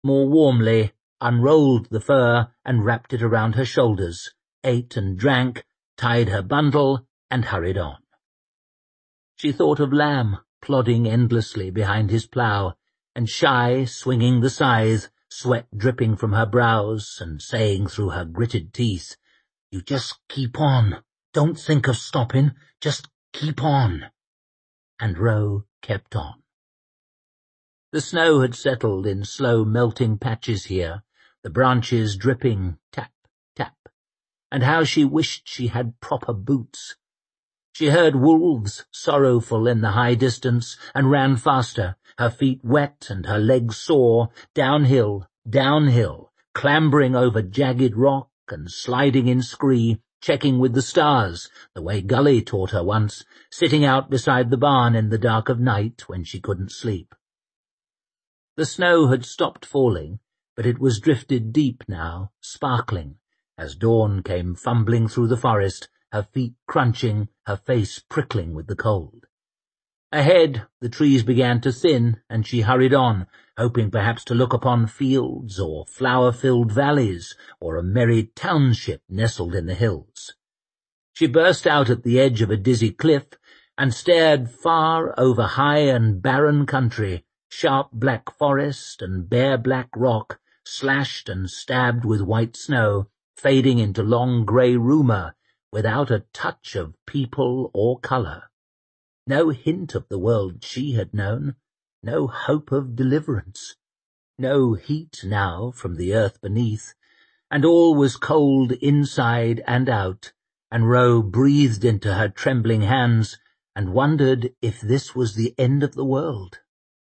more warmly, unrolled the fur and wrapped it around her shoulders, ate and drank, tied her bundle, and hurried on. She thought of Lamb plodding endlessly behind his plough, and Shy swinging the scythe, sweat dripping from her brows, and saying through her gritted teeth, "You just keep on. Don't think of stopping. Just keep on." And Ro kept on. The snow had settled in slow melting patches here, the branches dripping tap, tap, and how she wished she had proper boots. She heard wolves sorrowful in the high distance and ran faster, her feet wet and her legs sore, downhill, downhill, clambering over jagged rock and sliding in scree, checking with the stars, the way Gully taught her once, sitting out beside the barn in the dark of night when she couldn't sleep. The snow had stopped falling, but it was drifted deep now, sparkling, as dawn came fumbling through the forest, her feet crunching, her face prickling with the cold. Ahead, the trees began to thin, and she hurried on, hoping perhaps to look upon fields or flower-filled valleys or a merry township nestled in the hills. She burst out at the edge of a dizzy cliff and stared far over high and barren country, sharp black forest and bare black rock, slashed and stabbed with white snow, fading into long grey rumour, without a touch of people or colour. No hint of the world she had known, no hope of deliverance, no heat now from the earth beneath, and all was cold inside and out, and Ro breathed into her trembling hands and wondered if this was the end of the world.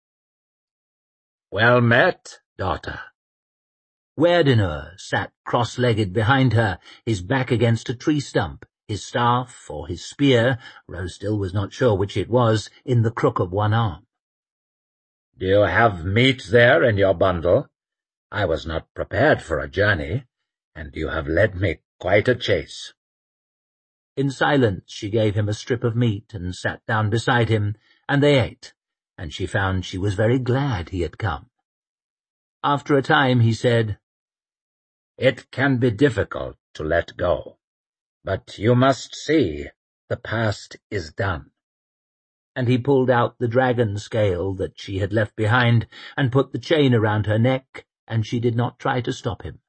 "Well met, daughter." Werdeneur sat cross-legged behind her, his back against a tree stump, his staff or his spear, Ro still was not sure which it was, in the crook of one arm. "Do you have meat there in your bundle? I was not prepared for a journey, and you have led me quite a chase." In silence she gave him a strip of meat and sat down beside him, and they ate, and she found she was very glad he had come. After a time he said, "It can be difficult to let go, but you must see the past is done." And he pulled out the dragon scale that she had left behind and put the chain around her neck, and she did not try to stop him.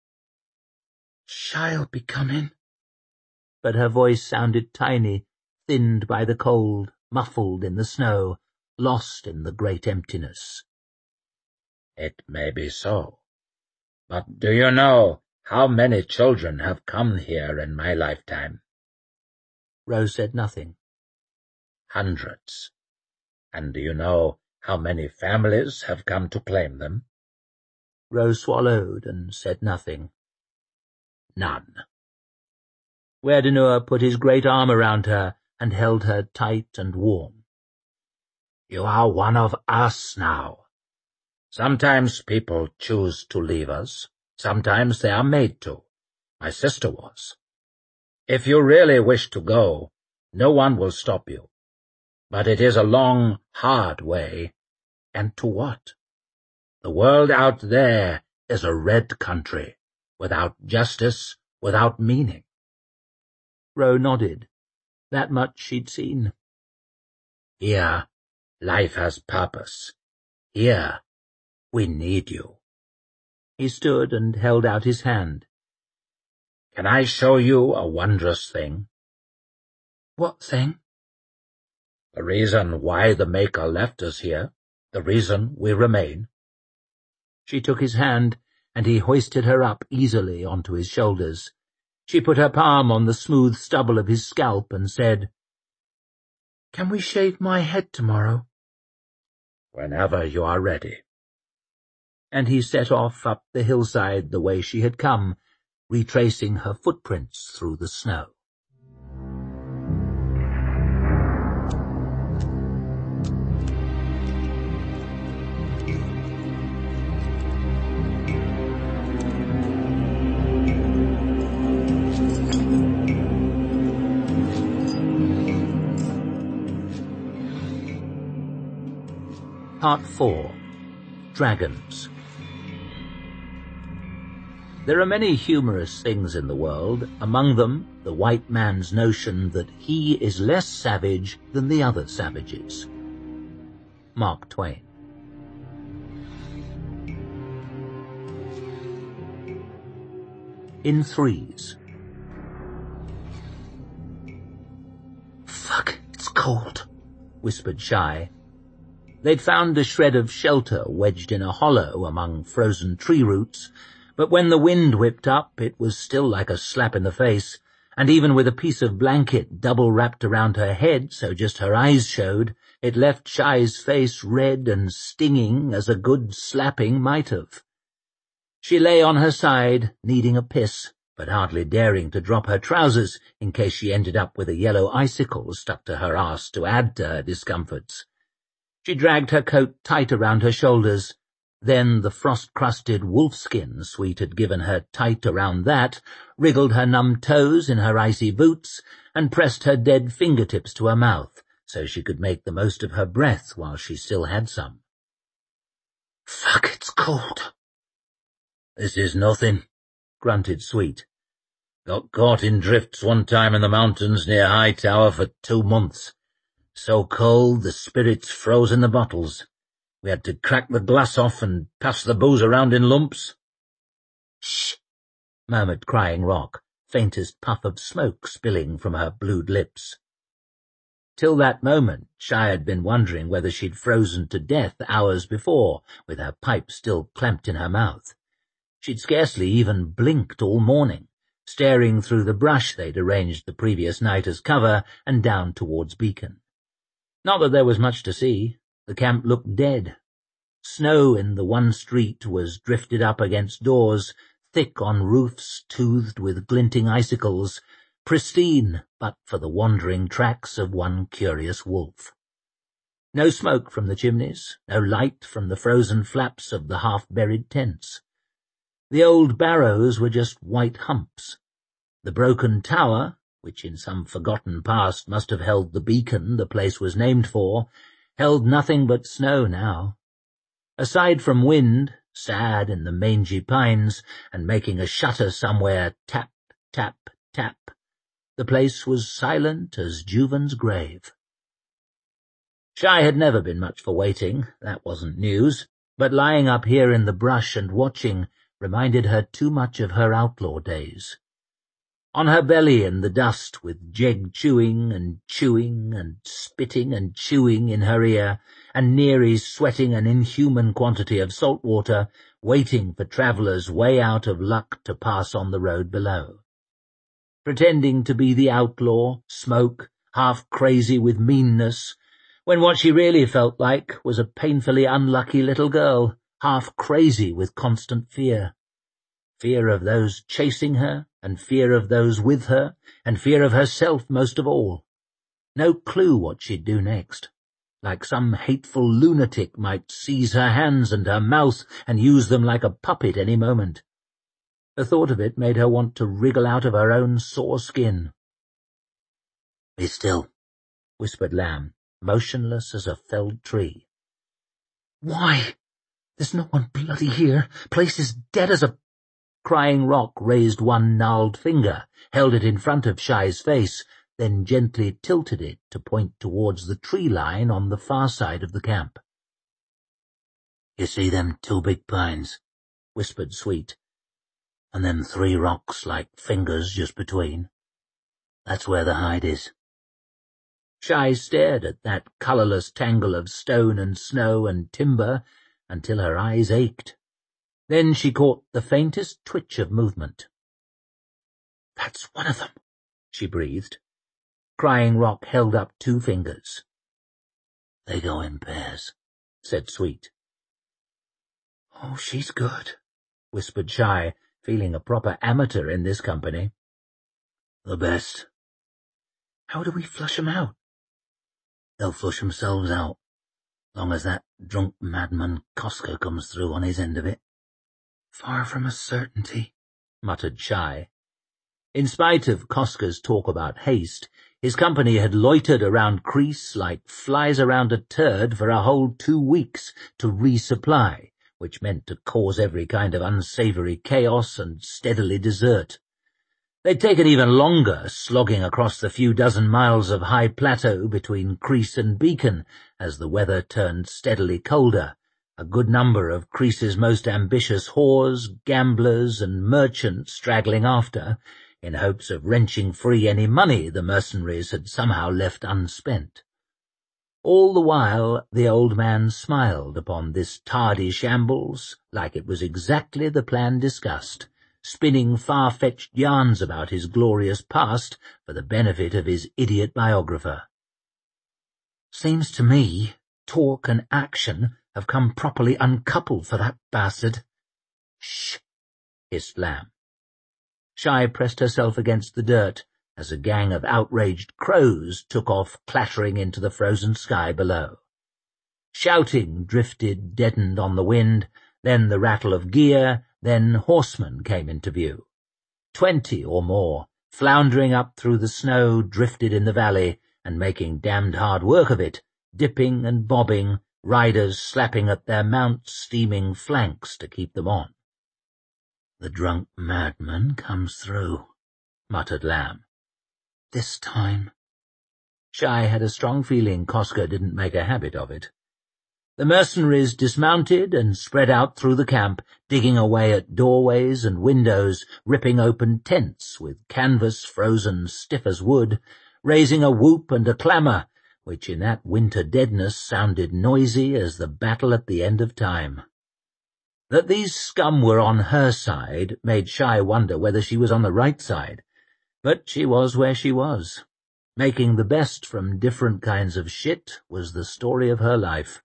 "Shy'll be coming." But her voice sounded tiny, thinned by the cold, muffled in the snow, lost in the great emptiness. "It may be so. But do you know how many children have come here in my lifetime?" Rose said nothing. "Hundreds. And do you know how many families have come to claim them?" Rose swallowed and said nothing. "None." Werdeneur put his great arm around her and held her tight and warm. "You are one of us now. Sometimes people choose to leave us. Sometimes they are made to. My sister was. If you really wish to go, no one will stop you. But it is a long, hard way. And to what? The world out there is a red country, without justice, without meaning." Ro nodded. That much she'd seen. "Here, life has purpose. Here, we need you." He stood and held out his hand. "Can I show you a wondrous thing?" "What thing?" "The reason why the Maker left us here, the reason we remain." She took his hand, and he hoisted her up easily onto his shoulders. She put her palm on the smooth stubble of his scalp and said, "Can we shave my head tomorrow?" "Whenever you are ready." And he set off up the hillside the way she had come, retracing her footprints through the snow. Part 4. Dragons. There are many humorous things in the world, among them the white man's notion that he is less savage than the other savages. Mark Twain. In threes. Fuck, it's cold, whispered Shy. They'd found a shred of shelter wedged in a hollow among frozen tree roots, but when the wind whipped up it was still like a slap in the face, and even with a piece of blanket double wrapped around her head so just her eyes showed, it left Shy's face red and stinging as a good slapping might have. She lay on her side, needing a piss, but hardly daring to drop her trousers in case she ended up with a yellow icicle stuck to her arse to add to her discomforts. She dragged her coat tight around her shoulders. Then the frost-crusted wolfskin Sweet had given her tight around that, wriggled her numb toes in her icy boots, and pressed her dead fingertips to her mouth so she could make the most of her breath while she still had some. Fuck, it's cold. This is nothing, grunted Sweet. Got caught in drifts one time in the mountains near Hightower for 2 months. So cold the spirits froze in the bottles. We had to crack the glass off and pass the booze around in lumps. Shh, murmured Crying Rock, faintest puff of smoke spilling from her blued lips. Till that moment, Shy had been wondering whether she'd frozen to death hours before, with her pipe still clamped in her mouth. She'd scarcely even blinked all morning, staring through the brush they'd arranged the previous night as cover and down towards Beacon. Not that there was much to see. The camp looked dead. Snow in the one street was drifted up against doors, thick on roofs toothed with glinting icicles, pristine but for the wandering tracks of one curious wolf. No smoke from the chimneys, no light from the frozen flaps of the half-buried tents. The old barrows were just white humps. The broken tower, which in some forgotten past must have held the beacon the place was named for, held nothing but snow now. Aside from wind, sad in the mangy pines, and making a shutter somewhere tap, tap, tap, the place was silent as Juven's grave. Shy had never been much for waiting, that wasn't news, but lying up here in the brush and watching reminded her too much of her outlaw days. On her belly in the dust, with Jeg chewing and spitting and chewing in her ear, and Neary sweating an inhuman quantity of salt water, waiting for travellers way out of luck to pass on the road below. Pretending to be the outlaw, Smoke, half crazy with meanness, when what she really felt like was a painfully unlucky little girl, half crazy with constant fear. Fear of those chasing her, and fear of those with her, and fear of herself most of all. No clue what she'd do next. Like some hateful lunatic might seize her hands and her mouth and use them like a puppet any moment. The thought of it made her want to wriggle out of her own sore skin. "Be still," whispered Lamb, motionless as a felled tree. "Why? There's no one bloody here. Place is dead as a—" Crying Rock raised one gnarled finger, held it in front of Shy's face, then gently tilted it to point towards the tree line on the far side of the camp. "You see them 2 big pines," whispered Sweet, "and them 3 rocks like fingers just between? That's where the hide is." Shy stared at that colourless tangle of stone and snow and timber until her eyes ached. Then she caught the faintest twitch of movement. "That's one of them," she breathed. Crying Rock held up 2 fingers. "They go in pairs," said Sweet. "Oh, she's good," whispered Shy, feeling a proper amateur in this company. "The best." "How do we flush 'em out?" "They'll flush themselves out, long as that drunk madman Koska comes through on his end of it." "Far from a certainty," muttered Shy. In spite of Koska's talk about haste, his company had loitered around Crease like flies around a turd for a whole 2 weeks to resupply, which meant to cause every kind of unsavoury chaos and steadily desert. They'd taken even longer, slogging across the few dozen miles of high plateau between Crease and Beacon as the weather turned steadily colder, a good number of Crease's most ambitious whores, gamblers, and merchants straggling after, in hopes of wrenching free any money the mercenaries had somehow left unspent. All the while the old man smiled upon this tardy shambles like it was exactly the plan discussed, spinning far-fetched yarns about his glorious past for the benefit of his idiot biographer. "Seems to me talk and action have come properly uncoupled for that bastard." "Shh!" hissed Lamb. Shy pressed herself against the dirt as a gang of outraged crows took off clattering into the frozen sky below. Shouting drifted deadened on the wind, then the rattle of gear, then horsemen came into view. 20 or more, floundering up through the snow, drifted in the valley and making damned hard work of it, dipping and bobbing, riders slapping at their mounts' steaming flanks to keep them on. "The drunk madman comes through," muttered Lamb. "This time." Shy had a strong feeling Koska didn't make a habit of it. The mercenaries dismounted and spread out through the camp, digging away at doorways and windows, ripping open tents with canvas frozen stiff as wood, raising a whoop and a clamour, which in that winter deadness sounded noisy as the battle at the end of time. That these scum were on her side made Shy wonder whether she was on the right side, but she was where she was. Making the best from different kinds of shit was the story of her life.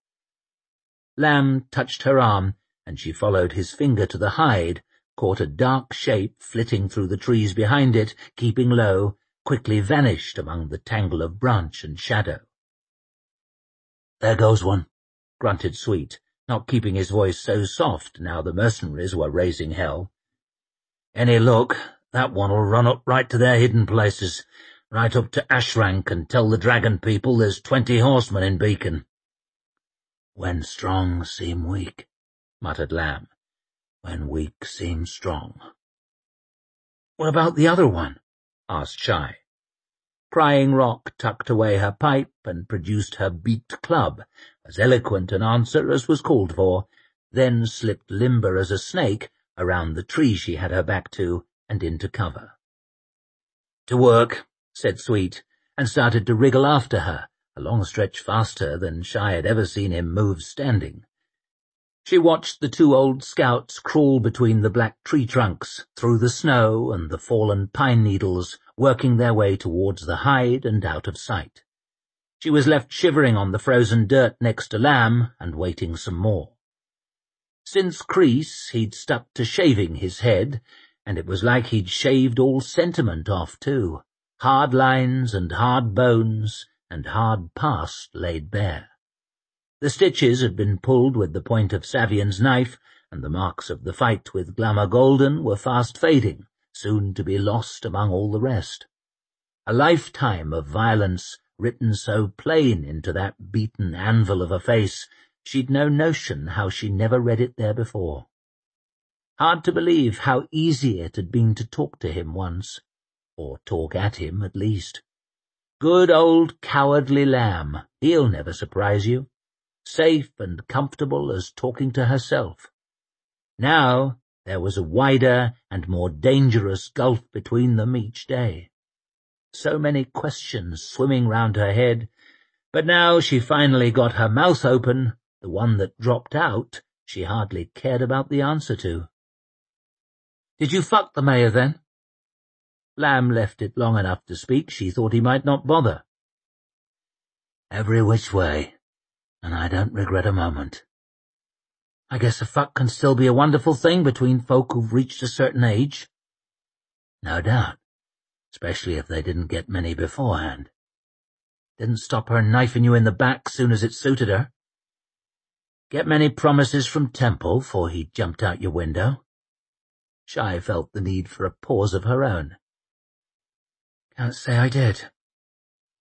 Lamb touched her arm, and she followed his finger to the hide, caught a dark shape flitting through the trees behind it, keeping low, quickly vanished among the tangle of branch and shadow. "There goes one," grunted Sweet, not keeping his voice so soft now the mercenaries were raising hell. "Any luck, that one'll run up right to their hidden places, right up to Ashrank, and tell the dragon people there's 20 horsemen in Beacon." "When strong seem weak," muttered Lamb. "When weak seem strong." "What about the other one?" asked Shy. Crying Rock tucked away her pipe and produced her beaked club, as eloquent an answer as was called for, then slipped limber as a snake around the tree she had her back to and into cover. "To work," said Sweet, and started to wriggle after her, a long stretch faster than Shy had ever seen him move standing. She watched the two old scouts crawl between the black tree trunks, through the snow and the fallen pine needles, working their way towards the hide and out of sight. She was left shivering on the frozen dirt next to Lamb and waiting some more. Since Crease, he'd stuck to shaving his head, and it was like he'd shaved all sentiment off too. Hard lines and hard bones and hard past laid bare. The stitches had been pulled with the point of Savian's knife, and the marks of the fight with Glamour Golden were fast fading, soon to be lost among all the rest. A lifetime of violence written so plain into that beaten anvil of a face, she'd no notion how she never read it there before. Hard to believe how easy it had been to talk to him once, or talk at him at least. Good old cowardly Lamb, he'll never surprise you. Safe and comfortable as talking to herself. Now there was a wider and more dangerous gulf between them each day. So many questions swimming round her head, but now she finally got her mouth open, the one that dropped out she hardly cared about the answer to. "Did you fuck the mayor then?" Lamb left it long enough to speak she thought he might not bother. "Every which way, and I don't regret a moment." "I guess a fuck can still be a wonderful thing between folk who've reached a certain age." "No doubt, especially if they didn't get many beforehand." "Didn't stop her knifing you in the back soon as it suited her." "Get many promises from Temple 'fore he jumped out your window?" Shy felt the need for a pause of her own. "Can't say I did."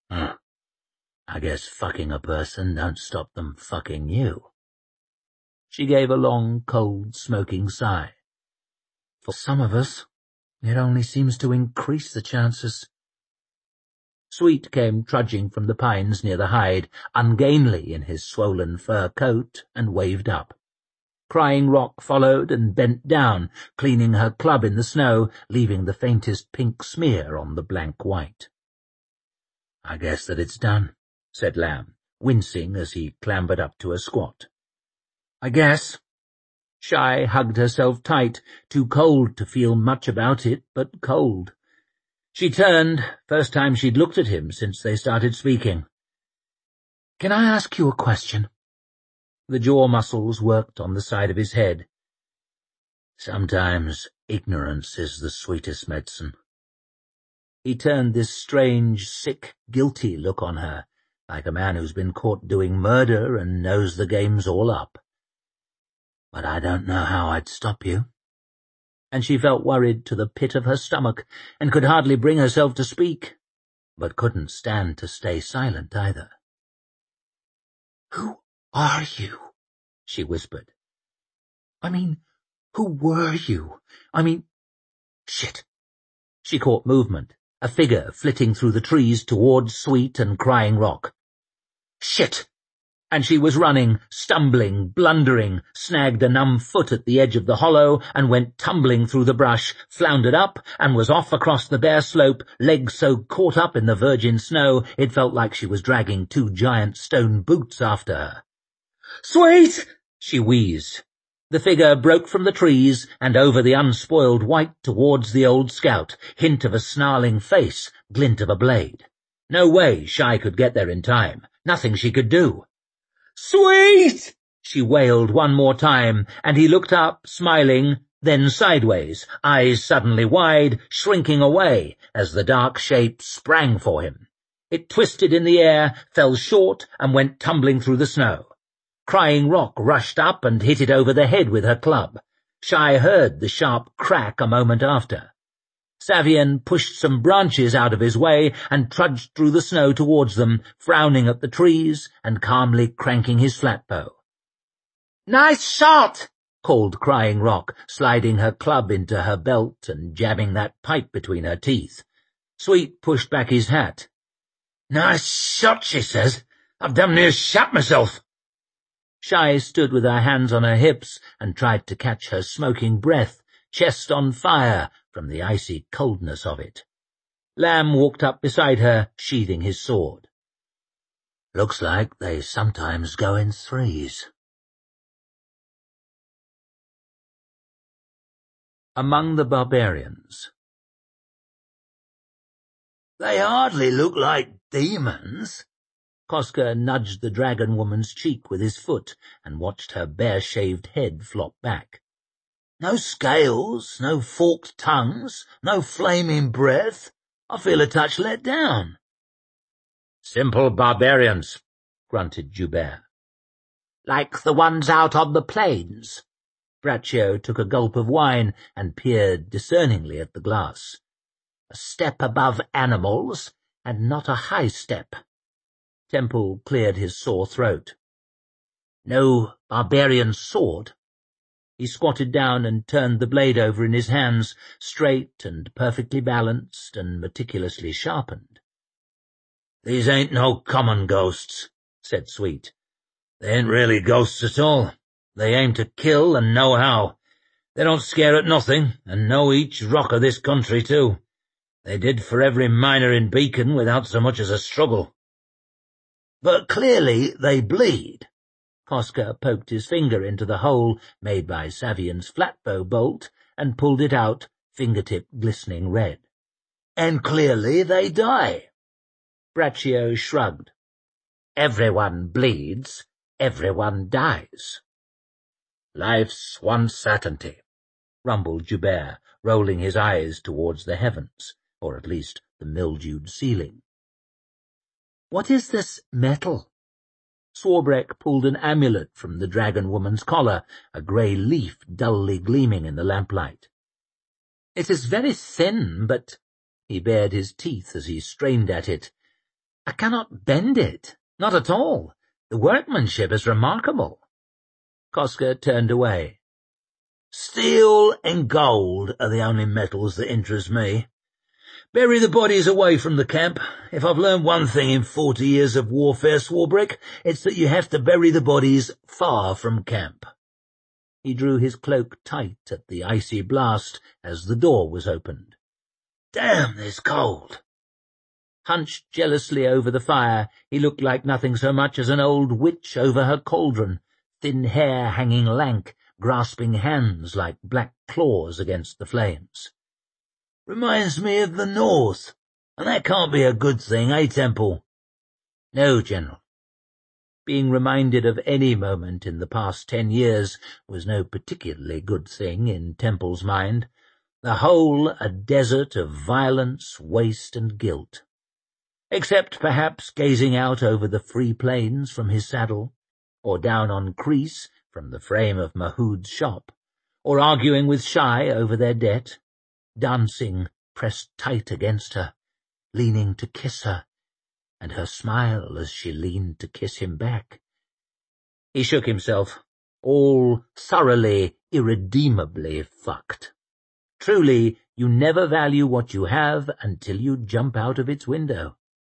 I guess fucking a person don't stop them fucking you." She gave a long, cold, smoking sigh. For some of us, it only seems to increase the chances. Sweet came trudging from the pines near the hide, ungainly in his swollen fur coat, and waved up. Crying Rock followed and bent down, cleaning her club in the snow, leaving the faintest pink smear on the blank white. "I guess that it's done," said Lamb, wincing as he clambered up to a squat. "I guess." Shy hugged herself tight, too cold to feel much about it, but cold. She turned, first time she'd looked at him since they started speaking. "Can I ask you a question?" The jaw muscles worked on the side of his head. "Sometimes ignorance is the sweetest medicine." He turned this strange, sick, guilty look on her, like a man who's been caught doing murder and knows the game's all up. "But I don't know how I'd stop you." And she felt worried to the pit of her stomach, and could hardly bring herself to speak, but couldn't stand to stay silent either. "Who are you?" she whispered. "I mean, who were you? I mean, shit." She caught movement, a figure flitting through the trees towards Sweet and Crying Rock. "Shit!" And she was running, stumbling, blundering, snagged a numb foot at the edge of the hollow, and went tumbling through the brush, floundered up, and was off across the bare slope, legs so caught up in the virgin snow it felt like she was dragging 2 giant stone boots after her. "Sweet!" she wheezed. The figure broke from the trees and over the unspoiled white towards the old scout, hint of a snarling face, glint of a blade. No way Shy could get there in time, nothing she could do. "Sweet!" she wailed one more time, and he looked up, smiling, then sideways, eyes suddenly wide, shrinking away as the dark shape sprang for him. It twisted in the air, fell short, and went tumbling through the snow. Crying Rock rushed up and hit it over the head with her club. Shy heard the sharp crack a moment after. Savian pushed some branches out of his way and trudged through the snow towards them, frowning at the trees and calmly cranking his flatbow. "Nice shot!" called Crying Rock, sliding her club into her belt and jabbing that pipe between her teeth. Sweet pushed back his hat. "Nice shot," she says. "I've damn near shat myself." Shy stood with her hands on her hips and tried to catch her smoking breath, chest on fire from the icy coldness of it. Lamb walked up beside her, sheathing his sword. "Looks like they sometimes go in threes." Among the Barbarians. "They hardly look like demons." Koska nudged the dragon woman's cheek with his foot and watched her bare-shaved head flop back. "No scales, no forked tongues, no flaming breath. I feel a touch let down." "Simple barbarians," grunted Joubert. "Like the ones out on the plains." Braccio took a gulp of wine and peered discerningly at the glass. "A step above animals, and not a high step." Temple cleared his sore throat. "No barbarian sword?" He squatted down and turned the blade over in his hands, straight and perfectly balanced and meticulously sharpened. "These ain't no common ghosts," said Sweet. "They ain't really ghosts at all. They aim to kill and know how. They don't scare at nothing, and know each rock of this country too. They did for every miner in Beacon without so much as a struggle." "But clearly they bleed." Koska poked his finger into the hole made by Savian's flatbow bolt and pulled it out, fingertip glistening red. "And clearly they die." Braccio shrugged. "Everyone bleeds, everyone dies." "Life's one certainty," rumbled Joubert, rolling his eyes towards the heavens, or at least the mildewed ceiling. "What is this metal?" Swarbrick pulled an amulet from the dragon woman's collar, a grey leaf dully gleaming in the lamplight. "It is very thin, but—" he bared his teeth as he strained at it. "I cannot bend it, not at all. The workmanship is remarkable." Koska turned away. Steel and gold are the only metals that interest me. Bury the bodies away from the camp. If I've learned one thing in 40 years of warfare, Swarbrick, it's that you have to bury the bodies far from camp. He drew his cloak tight at the icy blast as the door was opened. Damn, there's cold. Hunched jealously over the fire, he looked like nothing so much as an old witch over her cauldron, thin hair hanging lank, grasping hands like black claws against the flames. Reminds me of the North, and that can't be a good thing, eh, Temple? No, General. Being reminded of any moment in the past 10 years was no particularly good thing in Temple's mind, the whole a desert of violence, waste, and guilt. Except perhaps gazing out over the free plains from his saddle, or down on Crease from the frame of Mahood's shop, or arguing with Shai over their debt, dancing pressed tight against her, leaning to kiss her, and her smile as she leaned to kiss him back. He shook himself, all thoroughly, irredeemably fucked. Truly, you never value what you have until you jump out of its window.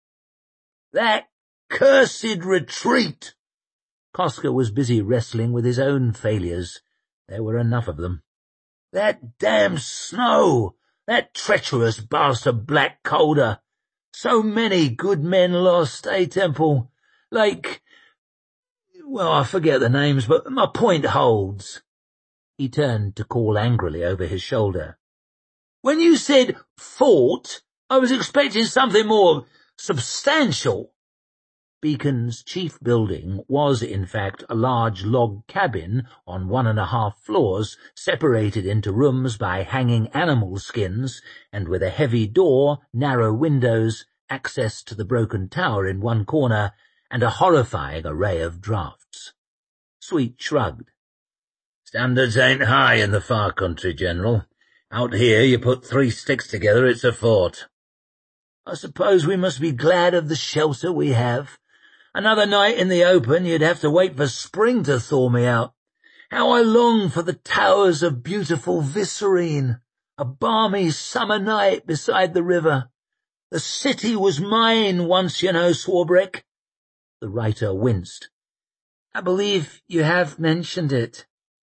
That cursed retreat! Koska was busy wrestling with his own failures. There were enough of them. That damn snow! That treacherous bastard Black Calder! So many good men lost, eh, Temple? Like, well, I forget the names, but my point holds. He turned to call angrily over his shoulder. When you said fort, I was expecting something more substantial. Beacon's chief building was, in fact, a large log cabin on 1.5 floors, separated into rooms by hanging animal skins, and with a heavy door, narrow windows, access to the broken tower in one corner, and a horrifying array of drafts. Sweet shrugged. Standards ain't high in the far country, General. Out here you put 3 sticks together, it's a fort. I suppose we must be glad of the shelter we have. Another night in the open, you'd have to wait for spring to thaw me out. How I long for the towers of beautiful Visserine, a balmy summer night beside the river. The city was mine once, you know, Swarbrick. The writer winced. I believe you have mentioned it.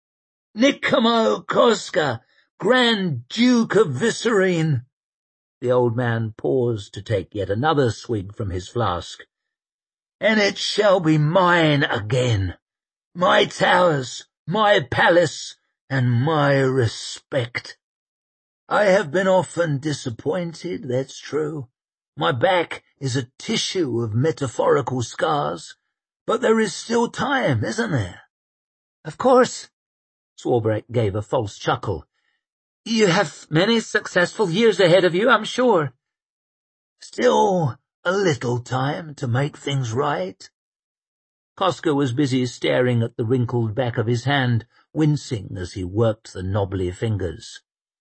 Nicomo Koska, Grand Duke of Visserine. The old man paused to take yet another swig from his flask. And it shall be mine again. My towers, my palace, and my respect. I have been often disappointed, that's true. My back is a tissue of metaphorical scars, but there is still time, isn't there? Of course. Swarbrick gave a false chuckle. You have many successful years ahead of you, I'm sure. Still a little time to make things right. Koska was busy staring at the wrinkled back of his hand, wincing as he worked the knobbly fingers.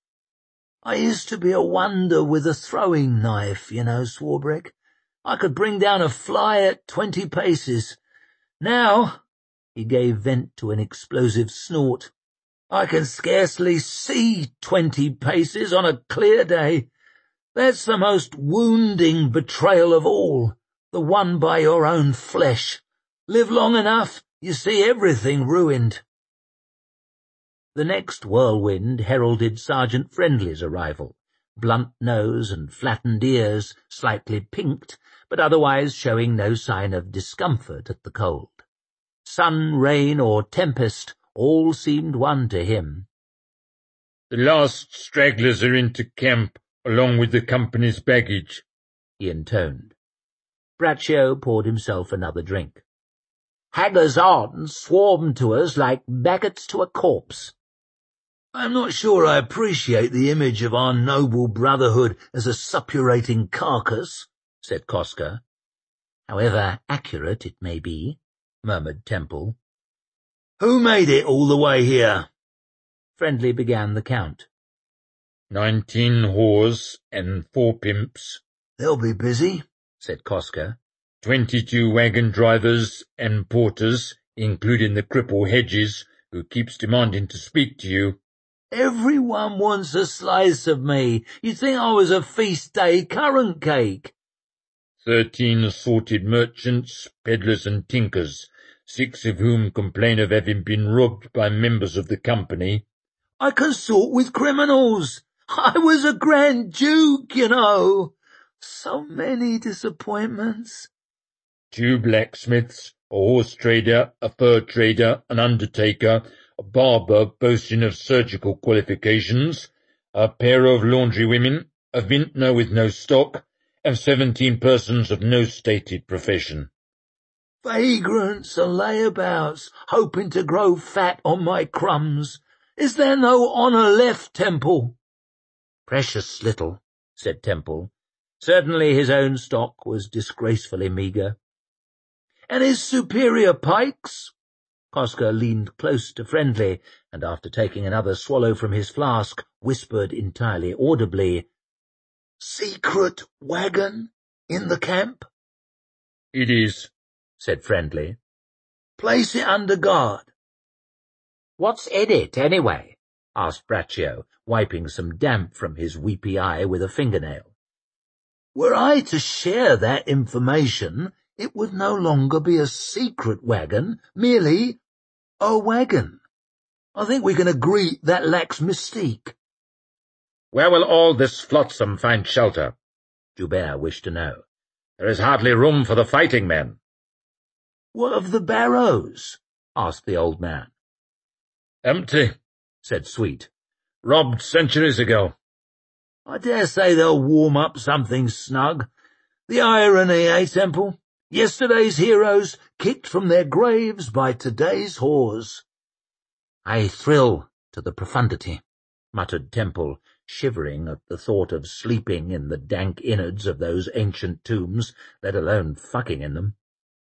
I used to be a wonder with a throwing knife, you know, Swarbrick. I could bring down a fly at 20 paces. Now, he gave vent to an explosive snort, I can scarcely see 20 paces on a clear day. That's the most wounding betrayal of all, the one by your own flesh. Live long enough, you see everything ruined. The next whirlwind heralded Sergeant Friendly's arrival, blunt nose and flattened ears, slightly pinked, but otherwise showing no sign of discomfort at the cold. Sun, rain, or tempest, all seemed one to him. The last stragglers are into camp, along with the company's baggage, he intoned. Braccio poured himself another drink. Hangers-on swarmed to us like maggots to a corpse. I'm not sure I appreciate the image of our noble brotherhood as a suppurating carcass, said Koska. However accurate it may be, murmured Temple. Who made it all the way here? Friendly began the count. 19 whores and 4 pimps. They'll be busy, said Koska. 22 wagon drivers and porters, including the cripple Hedges, who keeps demanding to speak to you. Everyone wants a slice of me. You'd think I was a feast day currant cake. 13 assorted merchants, peddlers and tinkers, 6 of whom complain of having been robbed by members of the company. I consort with criminals. I was a Grand Duke, you know. So many disappointments. 2 blacksmiths, a horse trader, a fur trader, an undertaker, a barber boasting of surgical qualifications, a pair of laundrywomen, a vintner with no stock, and 17 persons of no stated profession. Vagrants and layabouts, hoping to grow fat on my crumbs. Is there no honour left, Temple? Precious little, said Temple. Certainly his own stock was disgracefully meagre. And his superior pikes? Koska leaned close to Friendly, and after taking another swallow from his flask, whispered entirely audibly, Secret wagon in the camp? It is, said Friendly. Place it under guard. What's in it, anyway? Asked Braccio, wiping some damp from his weepy eye with a fingernail. Were I to share that information, it would no longer be a secret wagon, merely a wagon. I think we can agree that lacks mystique. Where will all this flotsam find shelter? Joubert wished to know. There is hardly room for the fighting men. What of the barrows? Asked the old man. Empty, said Sweet. Robbed centuries ago. I dare say they'll warm up something snug. The irony, eh, Temple? Yesterday's heroes kicked from their graves by today's whores. I thrill to the profundity, muttered Temple, shivering at the thought of sleeping in the dank innards of those ancient tombs, let alone fucking in them.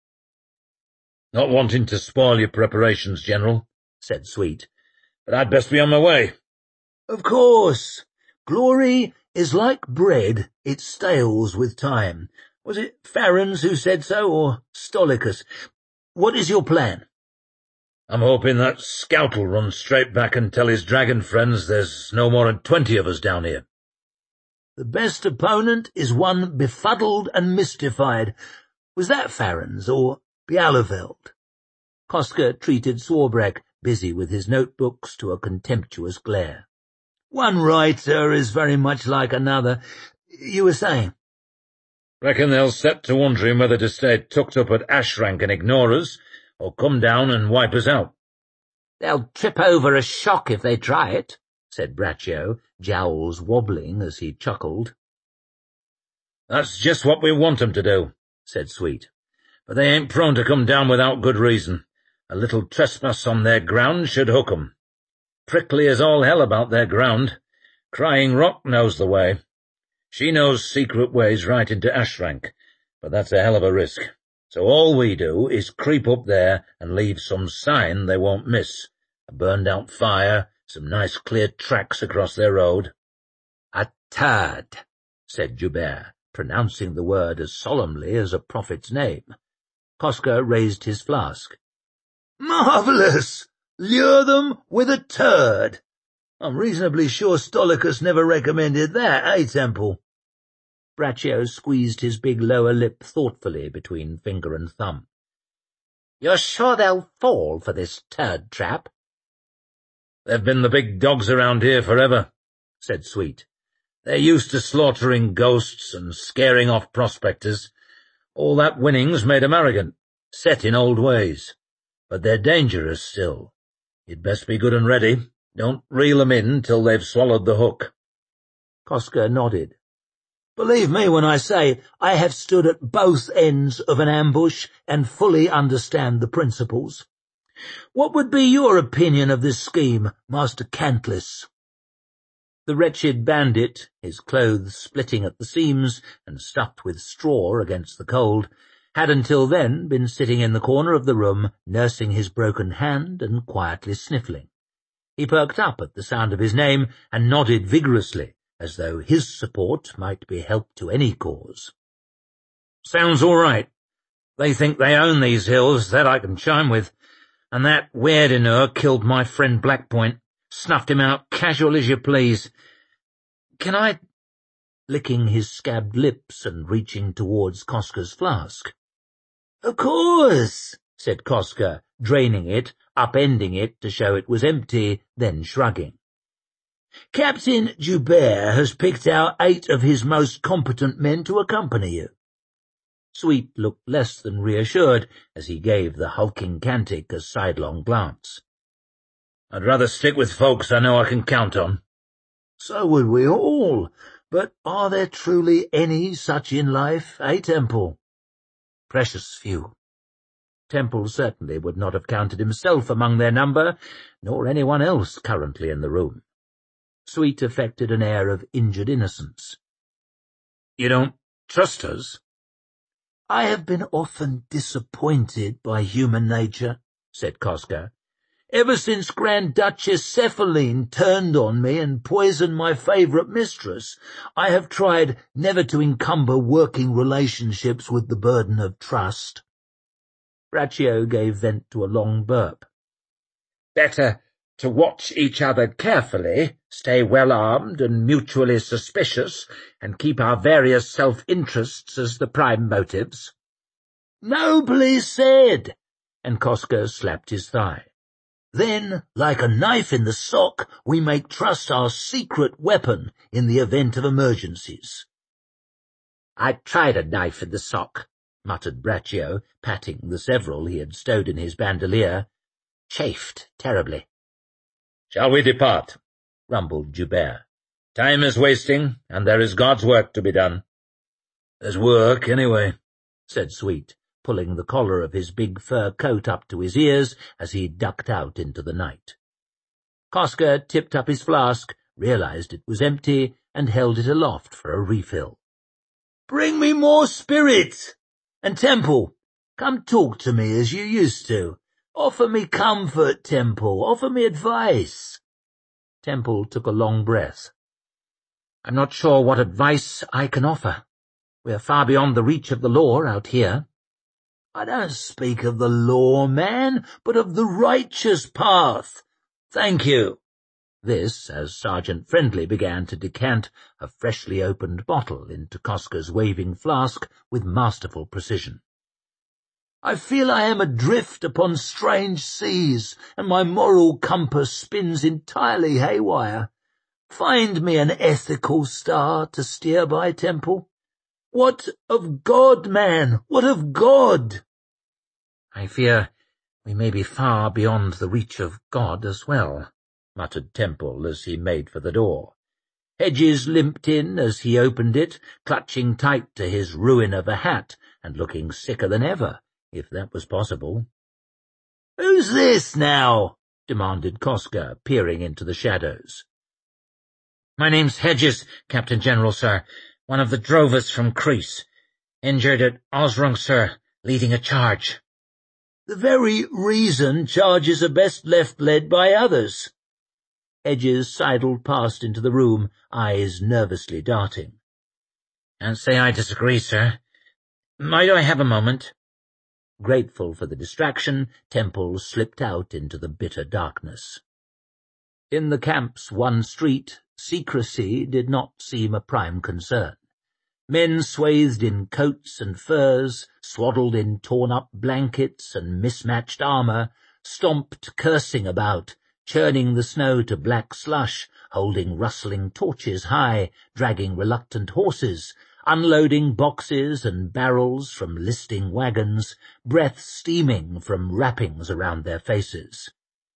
Not wanting to spoil your preparations, General, said Sweet, but I'd best be on my way. Of course. Glory is like bread, it stales with time. Was it Farrens who said so, or Stolicus? What is your plan? I'm hoping that scout will run straight back and tell his dragon friends there's no more than 20 of us down here. The best opponent is one befuddled and mystified. Was that Farrens or Bialeveld? Koska treated Swarbrek, busy with his notebooks, to a contemptuous glare. One writer is very much like another. You were saying? Reckon they'll set to wondering whether to stay tucked up at Ashrank and ignore us, or come down and wipe us out. They'll trip over a shock if they try it, said Braccio, jowls wobbling as he chuckled. That's just what we want 'em to do, said Sweet. But they ain't prone to come down without good reason. A little trespass on their ground should hook 'em. Prickly as all hell about their ground. Crying Rock knows the way. She knows secret ways right into Ashrank, but that's a hell of a risk. So all we do is creep up there and leave some sign they won't miss. A burned-out fire, some nice clear tracks across their road. A turd, said Joubert, pronouncing the word as solemnly as a prophet's name. Koska raised his flask. Marvellous! Lure them with a turd. I'm reasonably sure Stolicus never recommended that, eh, Temple? Braccio squeezed his big lower lip thoughtfully between finger and thumb. You're sure they'll fall for this turd trap? They've been the big dogs around here forever, said Sweet. They're used to slaughtering ghosts and scaring off prospectors. All that winning's made 'em arrogant, set in old ways. But they're dangerous still. You'd best be good and ready. Don't reel 'em in till they've swallowed the hook. Koska nodded. Believe me when I say I have stood at both ends of an ambush and fully understand the principles. What would be your opinion of this scheme, Master Cantliss? The wretched bandit, his clothes splitting at the seams and stuffed with straw against the cold, had until then been sitting in the corner of the room, nursing his broken hand and quietly sniffling. He perked up at the sound of his name and nodded vigorously, as though his support might be help to any cause. Sounds all right. They think they own these hills, that I can chime with. And that Weirdenur killed my friend Blackpoint. Snuffed him out casual as you please. Can I—" licking his scabbed lips and reaching towards Koska's flask. "Of course," said Koska, draining it, upending it to show it was empty, then shrugging. "Captain Joubert has picked out 8 of his most competent men to accompany you." Sweet looked less than reassured as he gave the hulking Cantic a sidelong glance. "I'd rather stick with folks I know I can count on." "So would we all, but are there truly any such in life, Temple?" "Precious few." Temple certainly would not have counted himself among their number, nor anyone else currently in the room. Sweet affected an air of injured innocence. "You don't trust us?" "I have been often disappointed by human nature," said Koska. "Ever since Grand Duchess Cephaline turned on me and poisoned my favourite mistress, I have tried never to encumber working relationships with the burden of trust." Braccio gave vent to a long burp. "Better to watch each other carefully, stay well-armed and mutually suspicious, and keep our various self-interests as the prime motives." "Nobly said," and Koska slapped his thigh. "Then, like a knife in the sock, we make trust our secret weapon in the event of emergencies." "I tried a knife in the sock," muttered Braccio, patting the several he had stowed in his bandolier. "Chafed terribly." "Shall we depart?" rumbled Joubert. "Time is wasting, and there is God's work to be done." "There's work, anyway," said Sweet, pulling the collar of his big fur coat up to his ears as he ducked out into the night. Koska tipped up his flask, realized it was empty, and held it aloft for a refill. "Bring me more spirits! And Temple, come talk to me as you used to. Offer me comfort, Temple. Offer me advice." Temple took a long breath. "I'm not sure what advice I can offer. We're far beyond the reach of the law out here." "I don't speak of the law, man, but of the righteous path. Thank you." This, as Sergeant Friendly began to decant a freshly opened bottle into Koska's waving flask with masterful precision. "I feel I am adrift upon strange seas, and my moral compass spins entirely haywire. Find me an ethical star to steer by, Temple. What of God, man? What of God?" "I fear we may be far beyond the reach of God as well," muttered Temple as he made for the door. Hedges limped in as he opened it, clutching tight to his ruin of a hat and looking sicker than ever, if that was possible. "Who's this, now?" demanded Koska, peering into the shadows. "My name's Hedges, Captain General, sir. One of the drovers from Crease. Injured at Osrung, sir, leading a charge." "The very reason charges are best left led by others." Hedges sidled past into the room, eyes nervously darting. "Can't say I disagree, sir. Might I have a moment?" Grateful for the distraction, Temple slipped out into the bitter darkness. In the camp's one street, secrecy did not seem a prime concern. Men swathed in coats and furs, swaddled in torn-up blankets and mismatched armour, stomped cursing about, churning the snow to black slush, holding rustling torches high, dragging reluctant horses, unloading boxes and barrels from listing wagons, breath steaming from wrappings around their faces.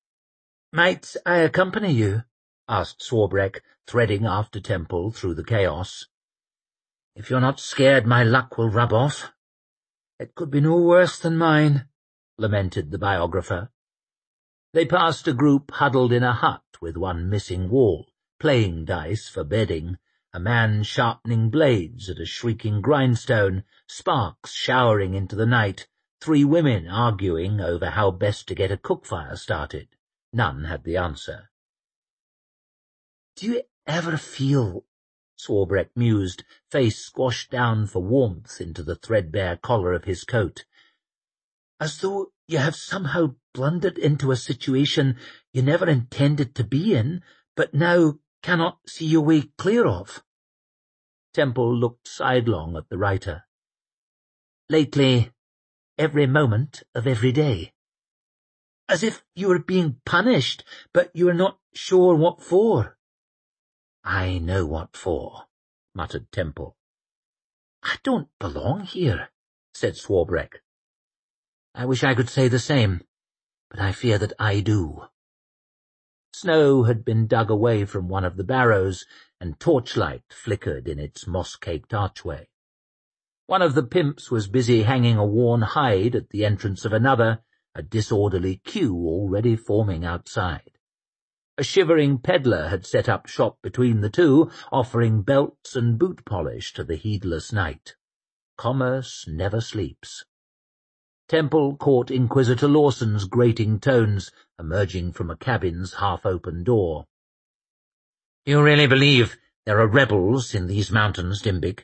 "Might I accompany you?" asked Swarbrick, threading after Temple through the chaos. "If you're not scared my luck will rub off." "It could be no worse than mine," lamented the biographer. They passed a group huddled in a hut with one missing wall, playing dice for bedding, a man sharpening blades at a shrieking grindstone, sparks showering into the night, 3 women arguing over how best to get a cook-fire started. None had the answer. "Do you ever feel," Swarbrick mused, face squashed down for warmth into the threadbare collar of his coat, "as though You have somehow blundered into a situation you never intended to be in, but now cannot see your way clear of. Temple looked sidelong at the writer. Lately, every moment of every day. As if you were being punished, but you are not sure what for. I know what for, muttered Temple. I don't belong here, said Swarbrick. I wish I could say the same, but I fear that I do. Snow had been dug away from one of the barrows, and torchlight flickered in its moss-caked archway. One of the pimps was busy hanging a worn hide at the entrance of another, a disorderly queue already forming outside. A shivering peddler had set up shop between the two, offering belts and boot polish to the heedless night. Commerce never sleeps. Temple caught Inquisitor Lawson's grating tones emerging from a cabin's half-open door. You really believe there are rebels in these mountains, Dimbick?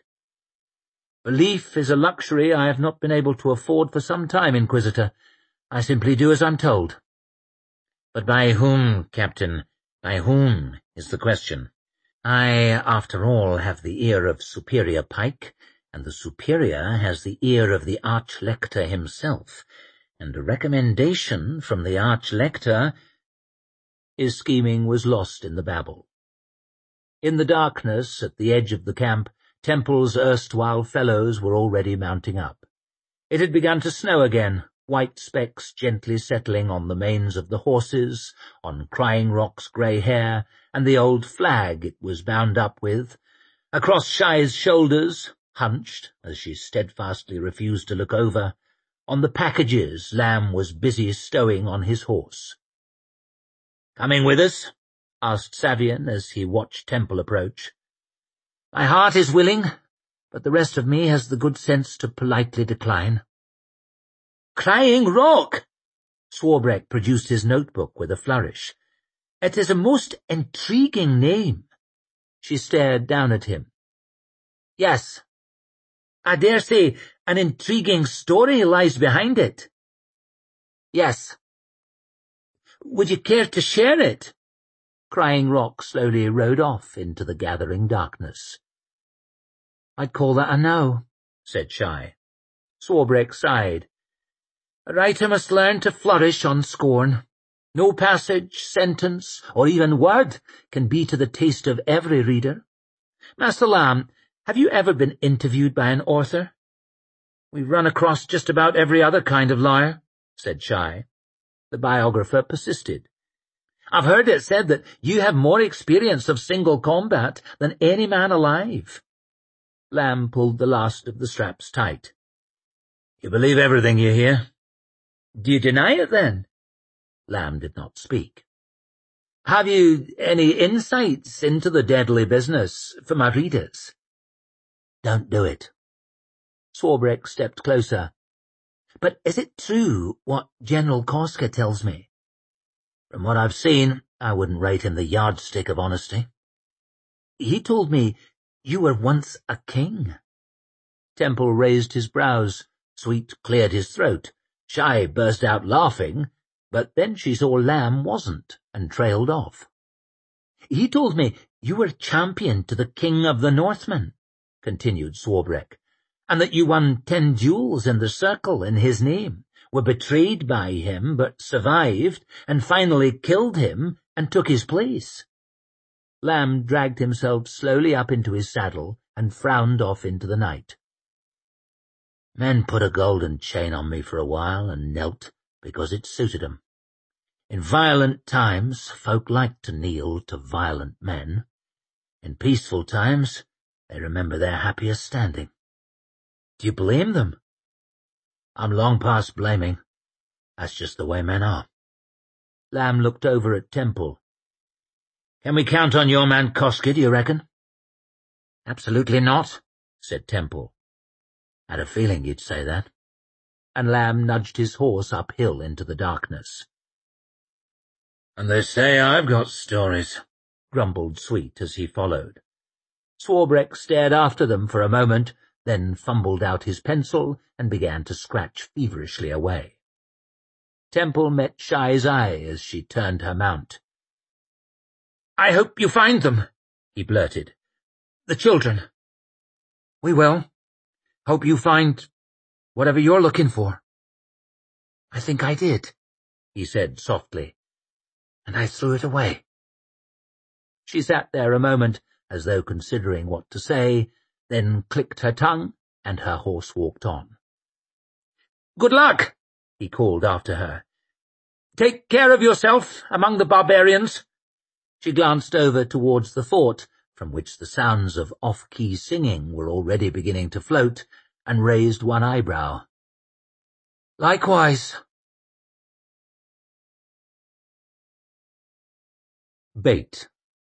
Belief is a luxury I have not been able to afford for some time, Inquisitor. I simply do as I'm told. But by whom, Captain? By whom is the question. I, after all, have the ear of Superior Pike, and the Superior has the ear of the Arch-Lector himself, and a recommendation from the Arch-Lector— His scheming was lost in the babble. In the darkness, at the edge of the camp, Temple's erstwhile fellows were already mounting up. It had begun to snow again, white specks gently settling on the manes of the horses, on Crying Rock's grey hair, and the old flag it was bound up with. Across Shy's shoulders, hunched, as she steadfastly refused to look over, on the packages Lamb was busy stowing on his horse. "Coming with us?" asked Savian as he watched Temple approach. "My heart is willing, but the rest of me has the good sense to politely decline." "Crying Rock!" Swarbrick produced his notebook with a flourish. "It is a most intriguing name." She stared down at him. "Yes. I dare say an intriguing story lies behind it." "Yes." "Would you care to share it?" Crying Rock slowly rode off into the gathering darkness. "I'd call that a no," said Shy. Swarbrick sighed. "A writer must learn to flourish on scorn. No passage, sentence, or even word can be to the taste of every reader. Master Lamb, have you ever been interviewed by an author?" "We've run across just about every other kind of liar," said Shy. The biographer persisted. "I've heard it said that you have more experience of single combat than any man alive." Lamb pulled the last of the straps tight. "You believe everything you hear?" "Do you deny it, then?" Lamb did not speak. "Have you any insights into the deadly business for my readers?" "Don't do it." Swarbrick stepped closer. "But is it true what General Koska tells me?" "From what I've seen, I wouldn't rate him the yardstick of honesty." "He told me you were once a king." Temple raised his brows. Sweet cleared his throat. Shy burst out laughing, but then she saw Lamb wasn't, and trailed off. "He told me you were champion to the King of the Northmen," continued Swarbrick, "and that you won 10 duels in the circle in his name, were betrayed by him but survived, and finally killed him and took his place." Lamb dragged himself slowly up into his saddle and frowned off into the night. "Men put a golden chain on me for a while and knelt because it suited 'em. In violent times, folk like to kneel to violent men. In peaceful times, they remember their happiest standing." "Do you blame them?" "I'm long past blaming. That's just the way men are." Lamb looked over at Temple. "Can we count on your man Koska, do you reckon?" "Absolutely not," said Temple. "Had a feeling you'd say that." And Lamb nudged his horse uphill into the darkness. "And they say I've got stories," grumbled Sweet as he followed. Swarbrick stared after them for a moment, then fumbled out his pencil and began to scratch feverishly away. Temple met Shy's eye as she turned her mount. "I hope you find them," he blurted. "The children." "We will. Hope you find whatever you're looking for." "I think I did," he said softly, "and I threw it away." She sat there a moment, as though considering what to say, then clicked her tongue, and her horse walked on. "Good luck," he called after her. "Take care of yourself among the barbarians." She glanced over towards the fort, from which the sounds of off-key singing were already beginning to float, and raised one eyebrow. "Likewise." Bait.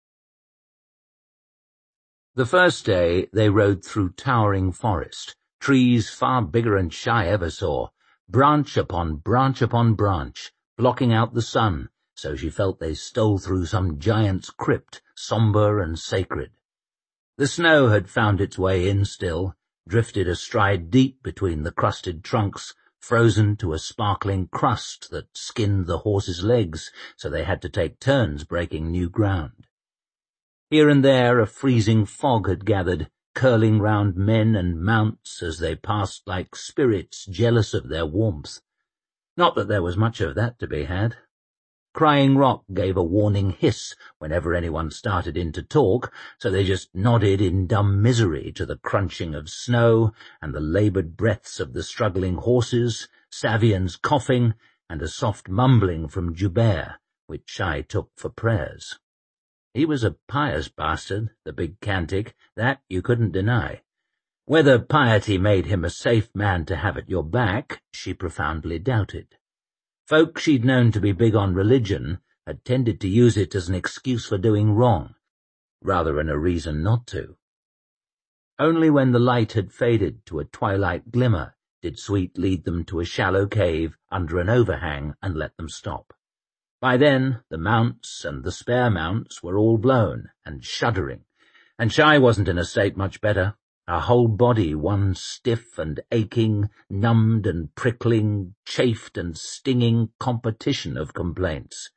The first day they rode through towering forest, trees far bigger than Shy ever saw, branch upon branch upon branch, blocking out the sun, so she felt they stole through some giant's crypt, sombre and sacred. The snow had found its way in still, drifted a stride deep between the crusted trunks, frozen to a sparkling crust that skinned the horses' legs, so they had to take turns breaking new ground. Here and there a freezing fog had gathered, curling round men and mounts as they passed like spirits jealous of their warmth. Not that there was much of that to be had. Crying Rock gave a warning hiss whenever anyone started in to talk, so they just nodded in dumb misery to the crunching of snow and the laboured breaths of the struggling horses, Savian's coughing, and a soft mumbling from Joubert, which Shy took for prayers. He was a pious bastard, the big Cantic, that you couldn't deny. Whether piety made him a safe man to have at your back, she profoundly doubted. Folk she'd known to be big on religion had tended to use it as an excuse for doing wrong, rather than a reason not to. Only when the light had faded to a twilight glimmer did Sweet lead them to a shallow cave under an overhang and let them stop. By then the mounts and the spare mounts were all blown and shuddering, and Shy wasn't in a state much better, her whole body one stiff and aching, numbed and prickling, chafed and stinging competition of complaints.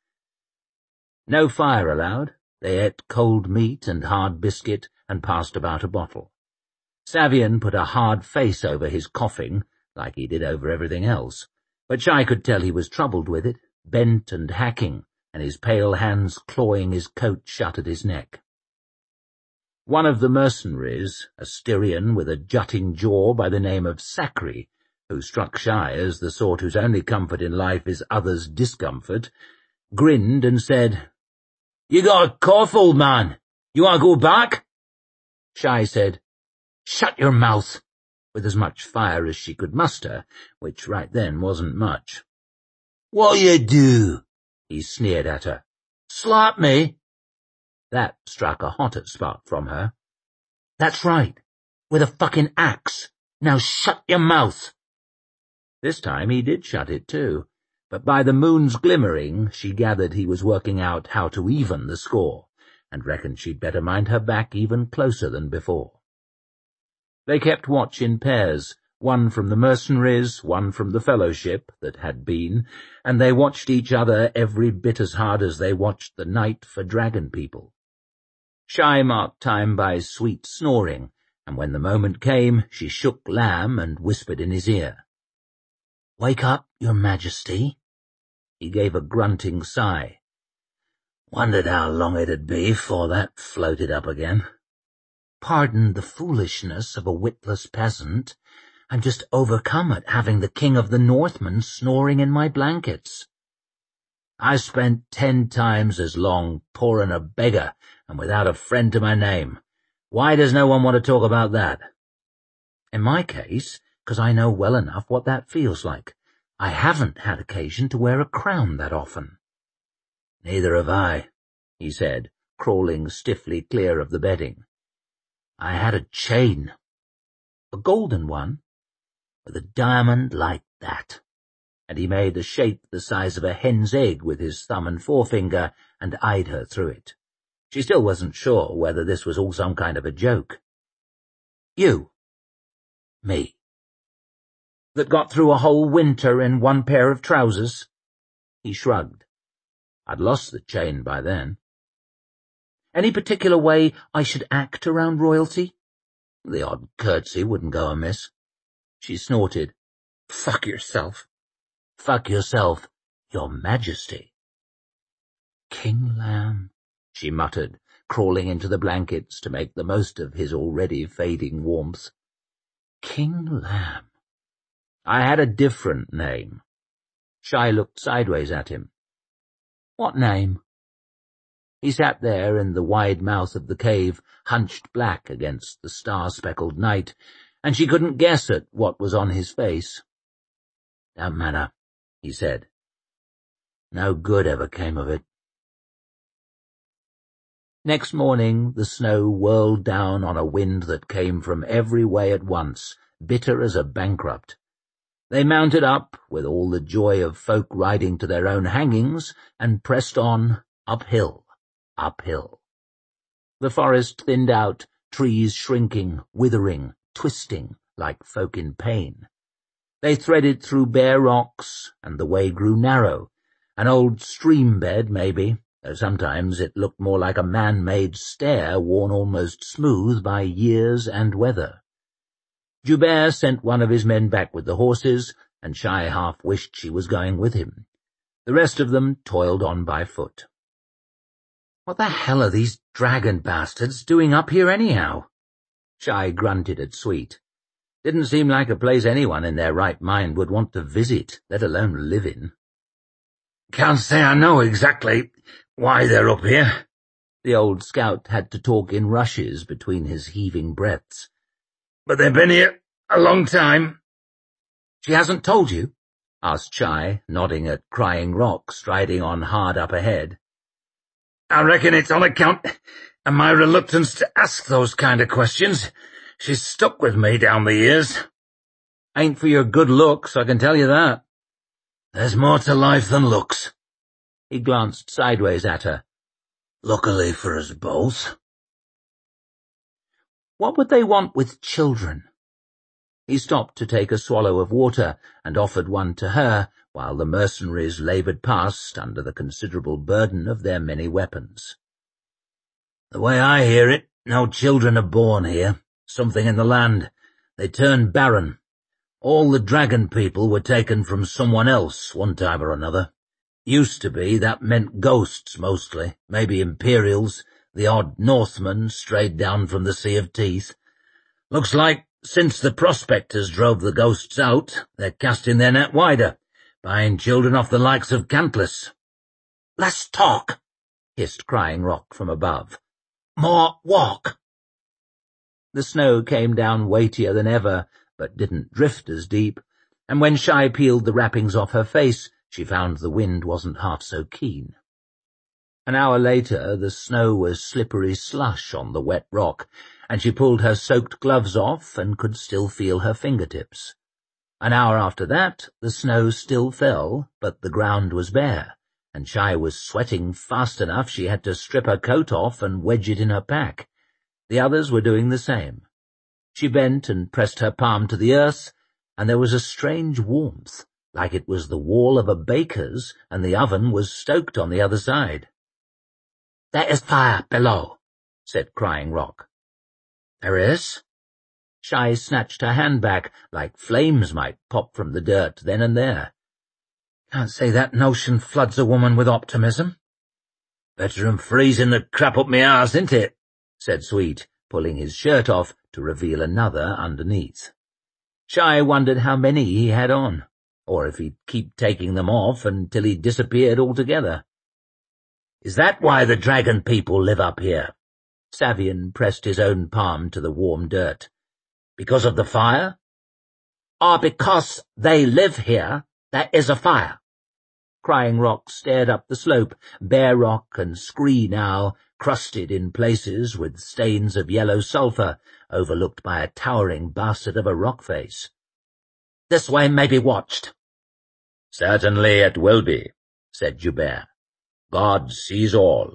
No fire allowed. They ate cold meat and hard biscuit and passed about a bottle. Savian put a hard face over his coughing, like he did over everything else, but Shy could tell he was troubled with it, bent and hacking, and his pale hands clawing his coat shut at his neck. One of the mercenaries, a Styrian with a jutting jaw by the name of Sacri, who struck Shy as the sort whose only comfort in life is others' discomfort, grinned and said, "You got a cough, old man. You want to go back?" Shy said, "Shut your mouth," with as much fire as she could muster, which right then wasn't much. "What you do?" he sneered at her. "Slap me?" That struck a hotter spot from her. "That's right, with a fucking axe. Now shut your mouth." This time he did shut it too, but by the moon's glimmering she gathered he was working out how to even the score, and reckoned she'd better mind her back even closer than before. They kept watch in pairs, one from the mercenaries, one from the fellowship that had been, and they watched each other every bit as hard as they watched the night for dragon people. Shy marked time by sweet snoring, and when the moment came, she shook Lamb and whispered in his ear. "Wake up, your majesty." He gave a grunting sigh. Wondered how long it'd be before that floated up again. "Pardon the foolishness of a witless peasant. I'm just overcome at having the king of the Northmen snoring in my blankets." "I spent 10 times as long poor and a beggar and without a friend to my name. Why does no one want to talk about that?" "In my case, 'cause I know well enough what that feels like. I haven't had occasion to wear a crown that often." "Neither have I," he said, crawling stiffly clear of the bedding. "I had a chain. A golden one, with a diamond like that." And he made a shape the size of a hen's egg with his thumb and forefinger and eyed her through it. She still wasn't sure whether this was all some kind of a joke. "You?" "Me." "That got through a whole winter in one pair of trousers?" He shrugged. I'd lost the chain by then. Any particular way I should act around royalty? The odd curtsy wouldn't go amiss. She snorted. Fuck yourself. Fuck yourself, Your Majesty. King Lamb, she muttered, crawling into the blankets to make the most of his already fading warmth. King Lamb. I had a different name. Shai looked sideways at him. What name? He sat there in the wide mouth of the cave, hunched black against the star-speckled night, and she couldn't guess at what was on his face. Don't matter, he said. No good ever came of it. Next morning the snow whirled down on a wind that came from every way at once, bitter as a bankrupt. They mounted up, with all the joy of folk riding to their own hangings, and pressed on, uphill, uphill. The forest thinned out, trees shrinking, withering, twisting, like folk in pain. They threaded through bare rocks, and the way grew narrow, an old stream bed maybe, though sometimes it looked more like a man-made stair worn almost smooth by years and weather. Joubert sent one of his men back with the horses, and Shai half wished she was going with him. The rest of them toiled on by foot. What the hell are these dragon bastards doing up here anyhow? Shai grunted at Sweet. Didn't seem like a place anyone in their right mind would want to visit, let alone live in. Can't say I know exactly why they're up here. The old scout had to talk in rushes between his heaving breaths. But they've been here a long time. She hasn't told you? Asked Shai, nodding at Crying Rock striding on hard up ahead. I reckon it's on account of my reluctance to ask those kind of questions. She's stuck with me down the years. Ain't for your good looks, I can tell you that. There's more to life than looks. He glanced sideways at her. Luckily for us both. What would they want with children? He stopped to take a swallow of water and offered one to her, while the mercenaries laboured past under the considerable burden of their many weapons. The way I hear it, no children are born here. Something in the land. They turn barren. All the dragon people were taken from someone else one time or another. Used to be that meant ghosts mostly, maybe Imperials, the odd Northman strayed down from the Sea of Teeth. Looks like, since the prospectors drove the ghosts out, they're casting their net wider, buying children off the likes of Cantless. Less talk, hissed Crying Rock from above. More walk. The snow came down weightier than ever, but didn't drift as deep, and when Shai peeled the wrappings off her face, she found the wind wasn't half so keen. An hour later the snow was slippery slush on the wet rock, and she pulled her soaked gloves off and could still feel her fingertips. An hour after that the snow still fell, but the ground was bare, and Shai was sweating fast enough she had to strip her coat off and wedge it in her pack. The others were doing the same. She bent and pressed her palm to the earth, and there was a strange warmth, like it was the wall of a baker's and the oven was stoked on the other side. There is fire below, said Crying Rock. There is? Shai snatched her hand back, like flames might pop from the dirt then and there. Can't say that notion floods a woman with optimism. Better than freezing the crap up me arse, isn't it? Said Sweet, pulling his shirt off to reveal another underneath. Shai wondered how many he had on, or if he'd keep taking them off until he disappeared altogether. Is that why the dragon people live up here? Savian pressed his own palm to the warm dirt. Because of the fire? Or because they live here, there is a fire. Crying Rock stared up the slope, bare rock and scree now, crusted in places with stains of yellow sulphur, overlooked by a towering bastard of a rock face. This way may be watched. Certainly it will be, said Joubert. God sees all.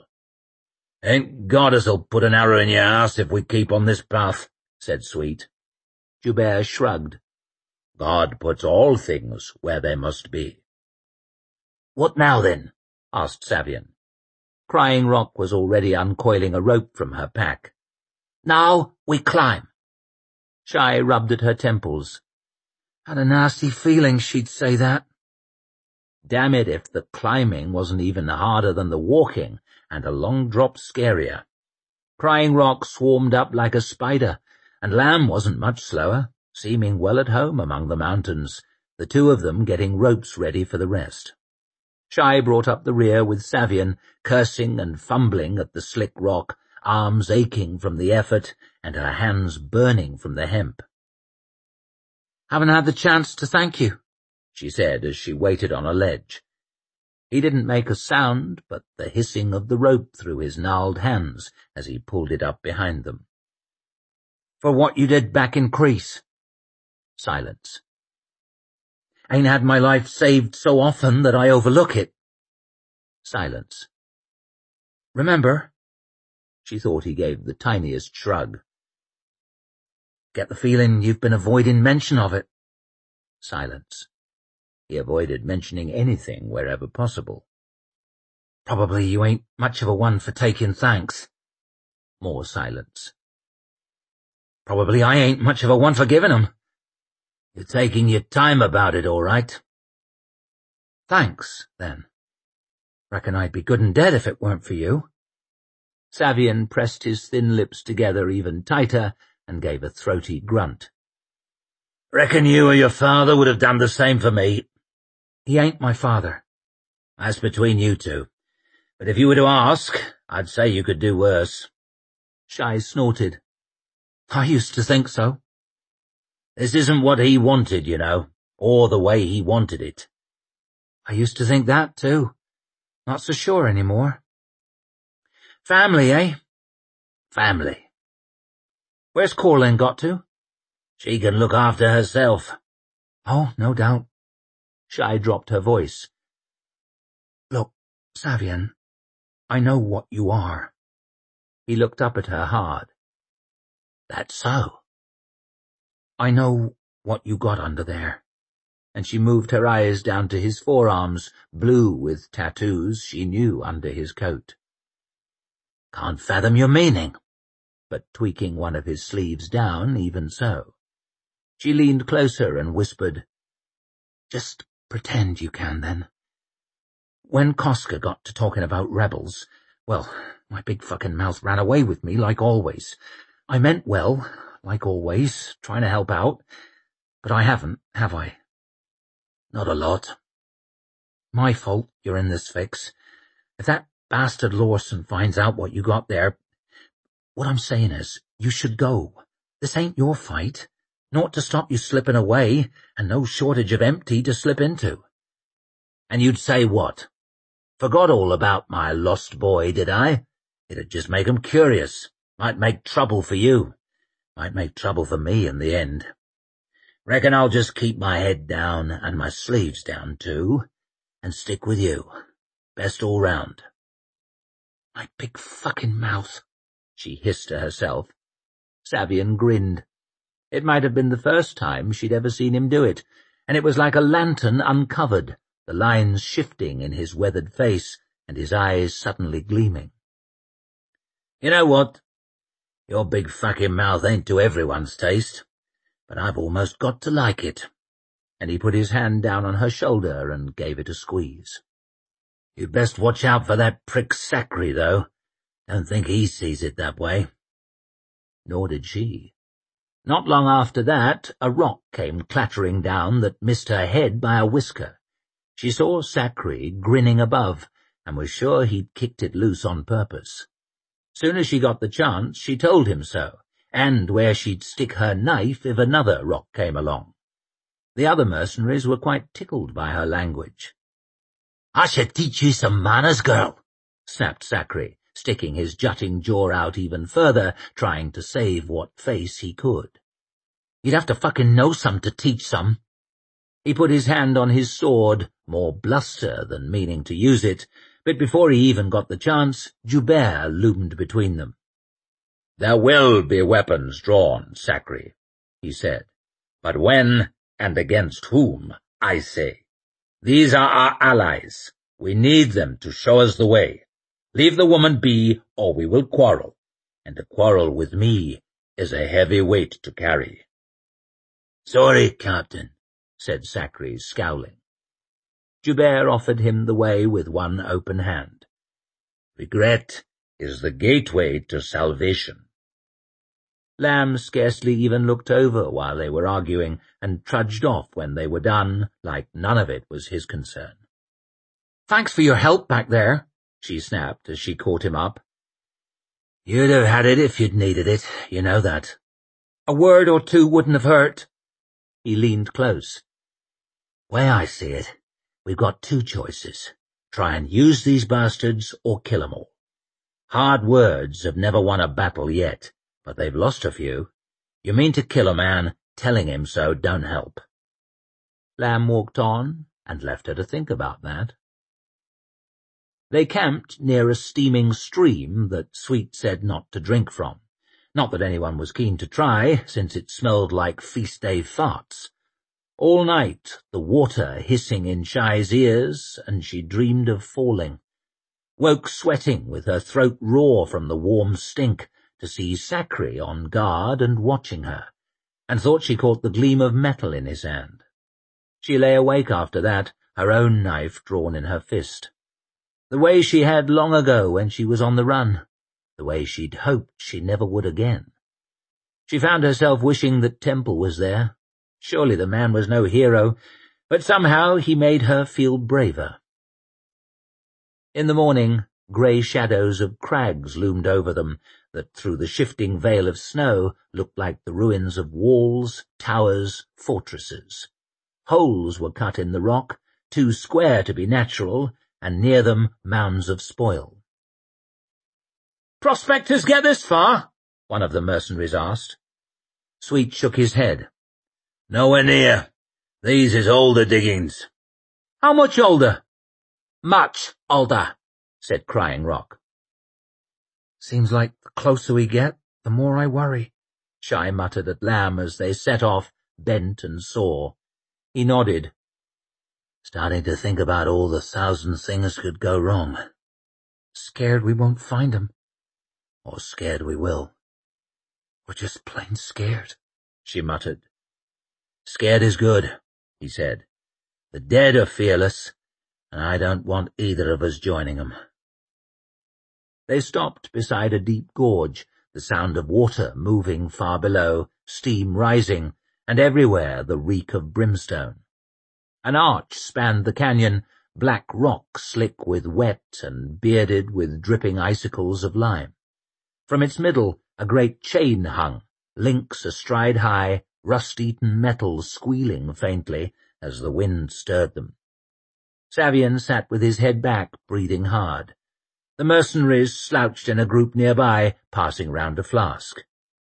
Ain't God as'll put an arrow in your arse if we keep on this path, said Sweet. Joubert shrugged. God puts all things where they must be. "What now, then?" asked Savian. Crying Rock was already uncoiling a rope from her pack. "Now we climb." Shy rubbed at her temples. Had a nasty feeling she'd say that. Damn it if the climbing wasn't even harder than the walking, and a long drop scarier. Crying Rock swarmed up like a spider, and Lamb wasn't much slower, seeming well at home among the mountains, the two of them getting ropes ready for the rest. Shy brought up the rear with Savian, cursing and fumbling at the slick rock, arms aching from the effort and her hands burning from the hemp. "Haven't had the chance to thank you," she said as she waited on a ledge. He didn't make a sound but the hissing of the rope through his gnarled hands as he pulled it up behind them. "For what you did back in Crease." Silence. "Ain't had my life saved so often that I overlook it." Silence. "Remember?" She thought he gave the tiniest shrug. "Get the feeling you've been avoiding mention of it." Silence. He avoided mentioning anything wherever possible. "Probably you ain't much of a one for taking thanks." More silence. "Probably I ain't much of a one for giving 'em." "You're taking your time about it, all right." "Thanks, then. Reckon I'd be good and dead if it weren't for you." Savian pressed his thin lips together even tighter and gave a throaty grunt. "Reckon you or your father would have done the same for me." "He ain't my father." "That's between you two. But if you were to ask, I'd say you could do worse." Shy snorted. "I used to think so." "This isn't what he wanted, you know, or the way he wanted it." "I used to think that, too. Not so sure anymore." "Family, eh?" "Family." "Where's Corlin got to?" "She can look after herself." "Oh, no doubt." Shy dropped her voice. "Look, Savian, I know what you are." He looked up at her hard. "That's so?" "I know what you got under there." And she moved her eyes down to his forearms, blue with tattoos she knew under his coat. "Can't fathom your meaning." But tweaking one of his sleeves down, even so. She leaned closer and whispered, "Just pretend you can, then. When Koska got to talking about rebels, well, my big fucking mouth ran away with me, like always. I meant well, like always, trying to help out, but I haven't, have I?" "Not a lot." "My fault you're in this fix. If that bastard Lawson finds out what you got there, what I'm saying is, you should go. This ain't your fight. Naught to stop you slipping away, and no shortage of empty to slip into." "And you'd say what? Forgot all about my lost boy, did I? It'd just make 'em curious. Might make trouble for you. Might make trouble for me in the end. Reckon I'll just keep my head down, and my sleeves down too, and stick with you. Best all round." "My big fucking mouth," she hissed to herself. Savian grinned. It might have been the first time she'd ever seen him do it, and it was like a lantern uncovered, the lines shifting in his weathered face and his eyes suddenly gleaming. "You know what? Your big fucking mouth ain't to everyone's taste, but I've almost got to like it." And he put his hand down on her shoulder and gave it a squeeze. "You'd best watch out for that prick Sacri, though. Don't think he sees it that way." Nor did she. Not long after that, a rock came clattering down that missed her head by a whisker. She saw Sacri grinning above, and was sure he'd kicked it loose on purpose. Soon as she got the chance, she told him so, and where she'd stick her knife if another rock came along. The other mercenaries were quite tickled by her language. "I should teach you some manners, girl," snapped Sacri, sticking his jutting jaw out even further, trying to save what face he could. "You'd have to fucking know some to teach some." He put his hand on his sword, more bluster than meaning to use it, but before he even got the chance, Joubert loomed between them. "There will be weapons drawn, Sacri," he said. "But when and against whom, I say. These are our allies. We need them to show us the way. Leave the woman be, or we will quarrel, and a quarrel with me is a heavy weight to carry." "Sorry, Captain," said Sacri, scowling. Joubert offered him the way with one open hand. "Regret is the gateway to salvation." Lamb scarcely even looked over while they were arguing, and trudged off when they were done, like none of it was his concern. "Thanks for your help back there," she snapped as she caught him up. "You'd have had it if you'd needed it, you know that." "A word or two wouldn't have hurt." He leaned close. "Way I see it, we've got two choices. Try and use these bastards or kill 'em all. Hard words have never won a battle yet, but they've lost a few. You mean to kill a man, telling him so don't help." Lamb walked on and left her to think about that. They camped near a steaming stream that Sweet said not to drink from. Not that anyone was keen to try, since it smelled like feast-day farts. All night the water hissing in Shai's ears, and she dreamed of falling. Woke sweating with her throat raw from the warm stink to see Sacri on guard and watching her, and thought she caught the gleam of metal in his hand. She lay awake after that, her own knife drawn in her fist. The way she had long ago when she was on the run, the way she'd hoped she never would again. She found herself wishing that Temple was there. Surely the man was no hero, but somehow he made her feel braver. In the morning, grey shadows of crags loomed over them that through the shifting veil of snow looked like the ruins of walls, towers, fortresses. Holes were cut in the rock, too square to be natural, and near them mounds of spoil. "Prospectors get this far?" one of the mercenaries asked. Sweet shook his head. "Nowhere near. These is older diggings." "How much older?" "Much older," said Crying Rock. "Seems like the closer we get, the more I worry," Shai muttered at Lamb as they set off, bent and sore. He nodded. "Starting to think about all the thousand things could go wrong. Scared we won't find 'em." "Or scared we will." "We're just plain scared," she muttered. "Scared is good," he said. "The dead are fearless, and I don't want either of us joining 'em." They stopped beside a deep gorge, the sound of water moving far below, steam rising, and everywhere the reek of brimstone. An arch spanned the canyon, black rock slick with wet and bearded with dripping icicles of lime. From its middle a great chain hung, links astride high, rust-eaten metal squealing faintly as the wind stirred them. Savian sat with his head back, breathing hard. The mercenaries slouched in a group nearby, passing round a flask.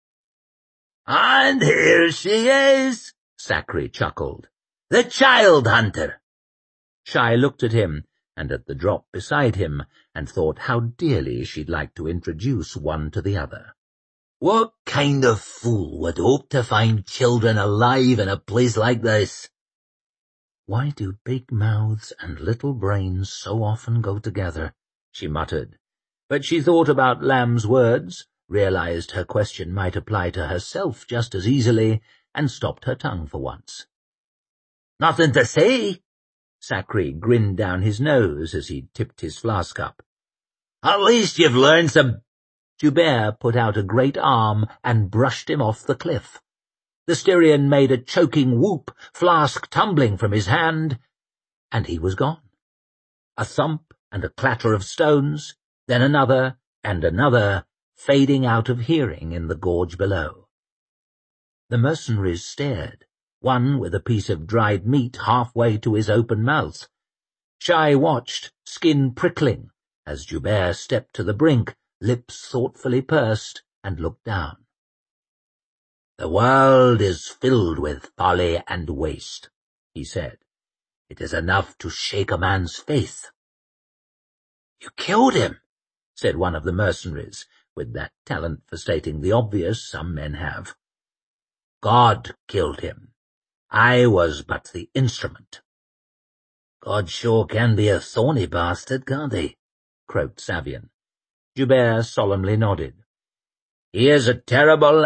"And here she is," Sacri chuckled. "The child hunter." Shai looked at him, and at the drop beside him, and thought how dearly she'd like to introduce one to the other. "What kind of fool would hope to find children alive in a place like this?" "Why do big mouths and little brains so often go together?" she muttered, but she thought about Lamb's words, realized her question might apply to herself just as easily, and stopped her tongue for once. "Nothing to say?" Sacri grinned down his nose as he tipped his flask up. "At least you've learned some—" Joubert put out a great arm and brushed him off the cliff. The Styrian made a choking whoop, flask tumbling from his hand, and he was gone. A thump and a clatter of stones, then another and another, fading out of hearing in the gorge below. The mercenaries stared, one with a piece of dried meat halfway to his open mouth. Shai watched, skin prickling, as Joubert stepped to the brink, lips thoughtfully pursed, and looked down. "The world is filled with folly and waste," he said. "It is enough to shake a man's faith." "You killed him," said one of the mercenaries, with that talent for stating the obvious some men have. "God killed him. I was but the instrument." "God sure can be a thorny bastard, can't he?" croaked Savian. Joubert solemnly nodded. "He is a terrible